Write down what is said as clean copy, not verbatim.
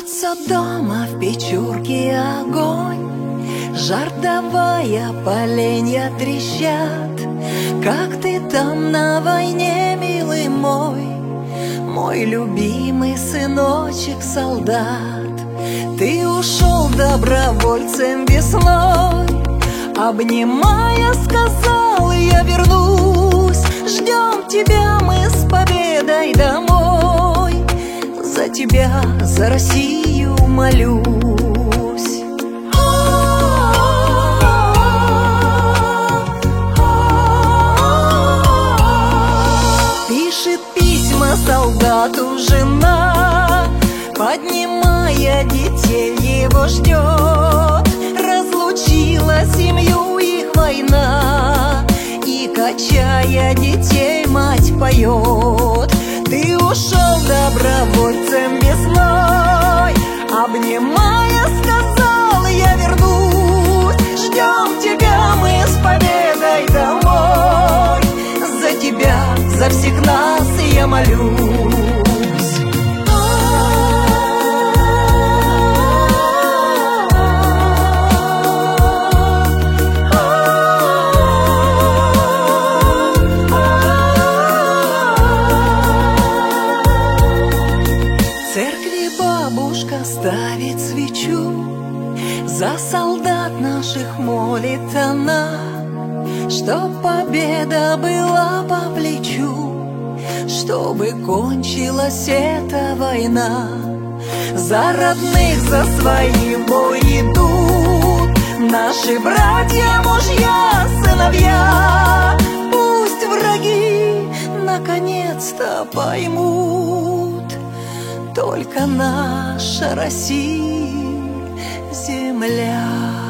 Жжется дома в печурке огонь, жар давая поленья трещат. Как ты там на войне, милый мой, мой любимый сыночек-солдат? Ты ушел добровольцем весной, обнимая, сказал: я вернусь. Ждем тебя мы с победой домой, за тебя, за Россию молюсь. Пишет письма солдату жена, поднимая детей его ждет. Разлучила семью их война, и, качая детей, мать поет. Ты ушел добровольцем весной, обнимая, сказал: я вернусь. Ждем тебя мы с победой домой, за тебя, за всех нас я молюсь. Бабушка ставит свечу, за солдат наших молит она, чтоб победа была по плечу, чтобы кончилась эта война. За родных, за своих в бой идут наши братья, мужья, сыновья. Пусть враги наконец-то поймут, только наша Россия земля.